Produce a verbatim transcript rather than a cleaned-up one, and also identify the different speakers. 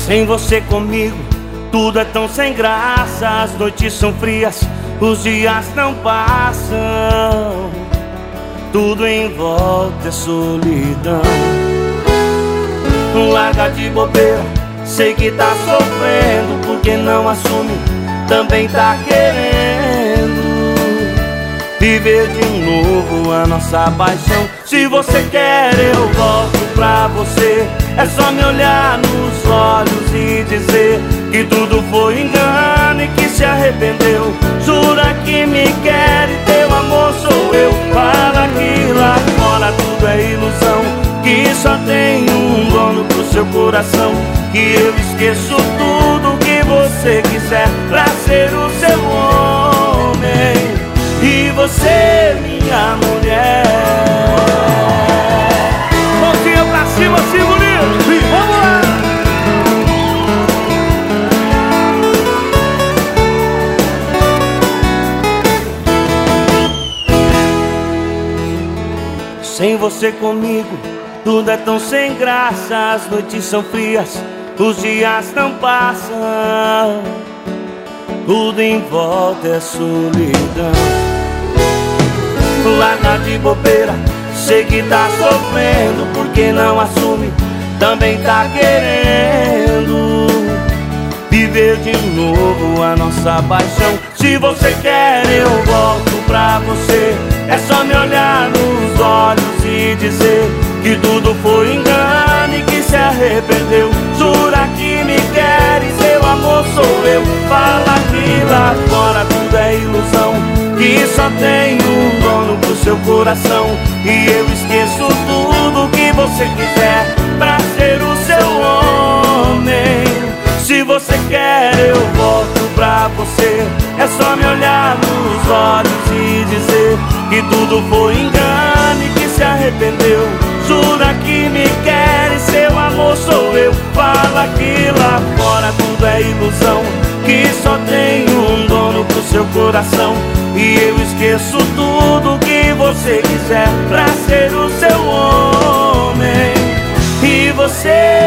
Speaker 1: Sem você comigo, tudo é tão sem graça. As noites são frias, os dias não passam. Tudo em volta é solidão. Larga de bobeira, sei que tá sofrendo, porque não assume, também tá querendo viver de novo a nossa paixão. Se você quer, eu volto pra você. É só me olhar nos olhos e dizer que tudo foi engano e que se arrependeu. Jura que me quer e teu amor sou eu. Fala que lá fora tudo é ilusão, que só tem um dono pro seu coração, que eu esqueço tudo que você quiser pra ser o seu homem e você minha mulher. Mãozinha pra cima, assim bonito, e vamos lá! Sem você comigo, tudo é tão sem graça. As noites são frias, os dias não passam. Tudo em volta é solidão. Larga de bobeira, sei que tá sofrendo, porque não assume, também tá querendo viver de novo a nossa paixão. Se você quer, eu volto pra você. É só me olhar nos olhos e dizer que tudo foi engano e que se arrependeu. Jura que me quer e seu amor sou eu. Fala que lá fora tudo é ilusão, que só tem um dono pro seu coração, e eu esqueço tudo que você quiser pra ser o seu homem. Se você quer, eu volto pra você. É só me olhar nos olhos e dizer que tudo foi engano e que se arrependeu. Jura que me quer e seu amor sou eu. Fala que lá fora tudo é ilusão, que só tem um dono pro seu coração, e eu esqueço tudo que você quiser pra ser o seu homem e você